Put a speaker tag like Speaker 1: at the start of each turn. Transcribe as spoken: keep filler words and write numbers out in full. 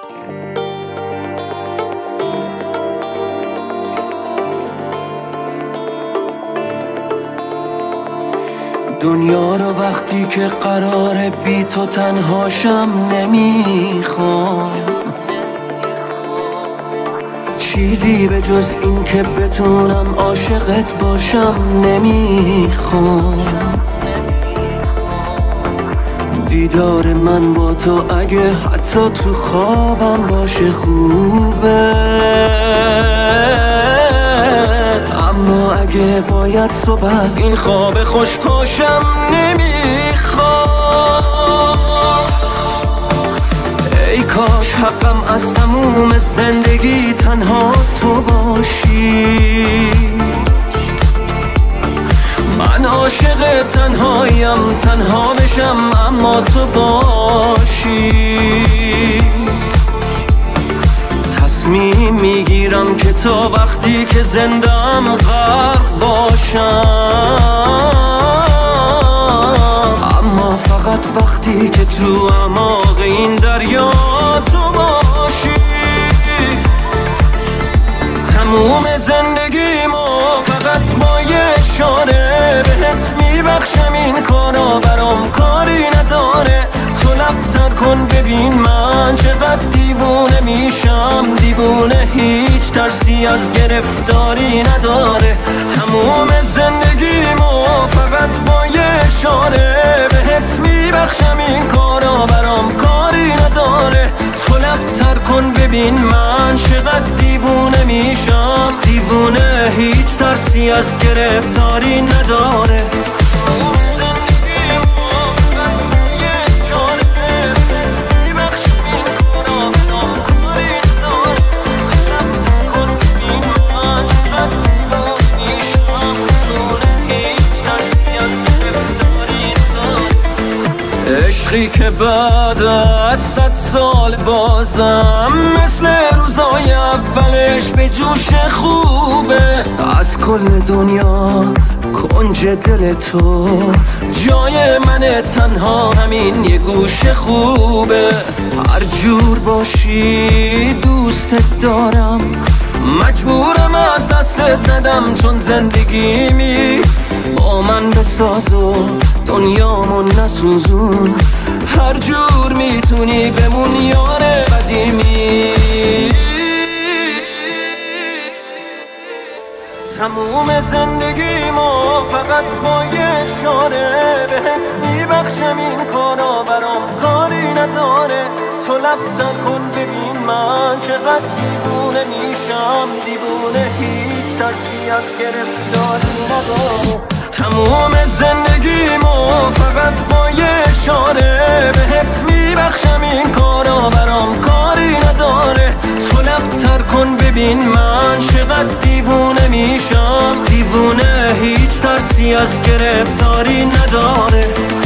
Speaker 1: دنیا رو وقتی که قراره بی تو تنهاشم نمیخوام، چیزی به جز این که بتونم عاشقت باشم نمیخوام. دیدار من با تو اگه حتی تو خوابم باشه خوبه، اما اگه باید صبح از این خواب خوش پاشم نمیخوام. ای کاش حقم از تموم زندگی تنها تو باشی، من عاشق تنهایم، تنها بشم اما تو باشی. تصمیم میگیرم که تا وقتی که زندم غرق باشم، اما فقط وقتی که تو اعماق این دریا تو باشی. تموم زندگیمو فقط با یه اشاره بهت میبخشم، این کارا برام کاری نداره. تو لب‌تر کن ببین من چقدر دیوونه میشم، دیوونه هیچ ترسی از گرفتاری نداره. تموم زندگیمو فقط با یه اشاره بهت میبخشم، این کارا برام کاری نداره. تو لب‌تر کن ببین من چقدر دیوونه میشم، دیوونه هیچ ترسی از گرفتاری نداره. عشقی که بعد از صد سال بازم مثل روزای اولش به جوش خوبه. از کل دنیا کنج دل تو جای من، تنها همین یه گوش خوبه. هر جور باشی دوستت دارم، مجبورم از دستت ندم، چون زندگیمی با من بساز و دنیامو نسوزون. هر جور میتونی بمون یار قدیمی. تموم زندگیمو فقط با یه اشاره بهت میبخشم، این کارا برام کاری نداره. تو لب‌تر کن ببین من چقدر دیوونه میشم، دیوونه هیچ ترسی از گرفتاری نداره. تموم زندگیمو فقط با یه اشاره بهت میبخشم، این کارا برام کاری نداره. تو لب‌تر کن ببین من چقدر دیوونه میشم، دیوونه هیچ ترسی از گرفتاری نداره.